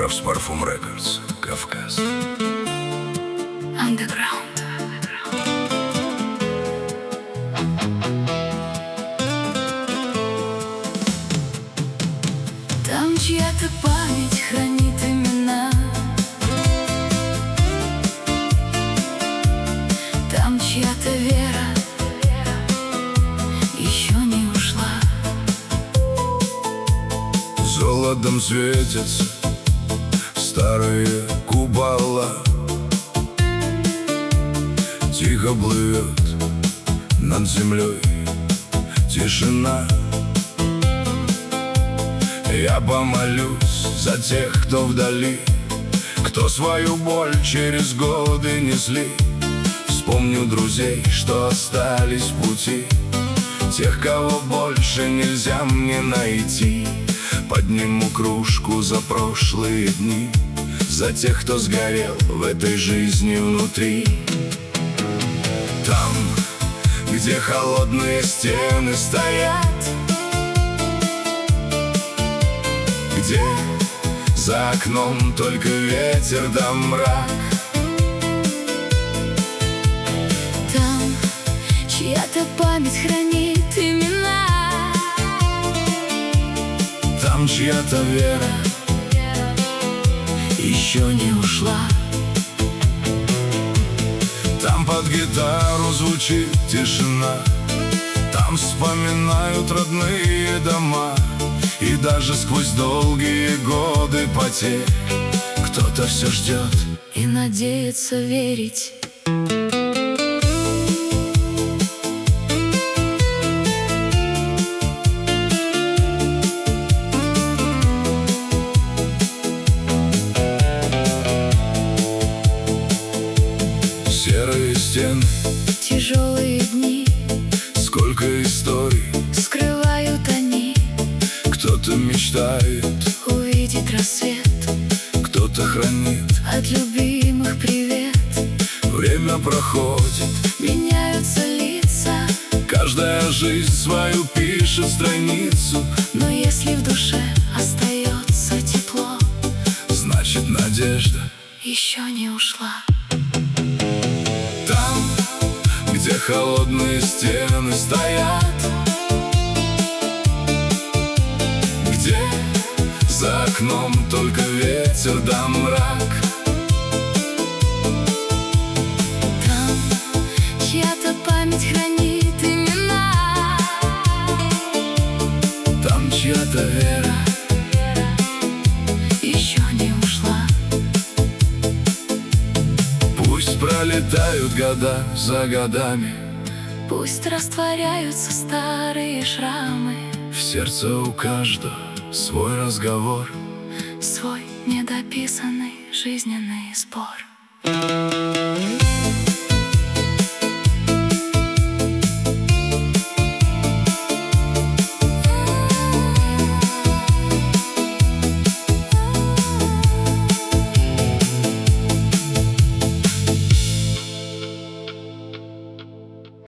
Loves Parfum Records, Кавказ. Underground. Там чья-то память хранит имена, там чья-то вера еще не ушла. Золотом светятся старые купола, тихо плывет над землей тишина. Я помолюсь за тех, кто вдали, кто свою боль через годы несли. Вспомню друзей, что остались в пути, тех, кого больше нельзя мне найти. Подниму кружку за прошлые дни, за тех, кто сгорел в этой жизни внутри. Там, где холодные стены стоят, где за окном только ветер да мрак, там чья-то память хранит имена, там чья-то вера еще не ушла. Там под гитару звучит тишина, там вспоминают родные дома. И даже сквозь долгие годы потерь кто-то все ждет и надеется верить. Серые стены, Тяжелые дни, сколько историй скрывают они. Кто-то мечтает Увидеть рассвет, кто-то хранит от любимых привет. Время проходит, Меняются лица, каждая жизнь свою пишет страницу. но если в душе остается тепло, Значит, надежда еще не ушла. там, где холодные стены стоят, где за окном только ветер да мрак, Там чья-то память хранит имена, там чья-то вера еще не ушла. Пусть пролетают года за годами, Пусть растворяются старые шрамы, в сердце у каждого свой разговор. свой недописанный жизненный спор.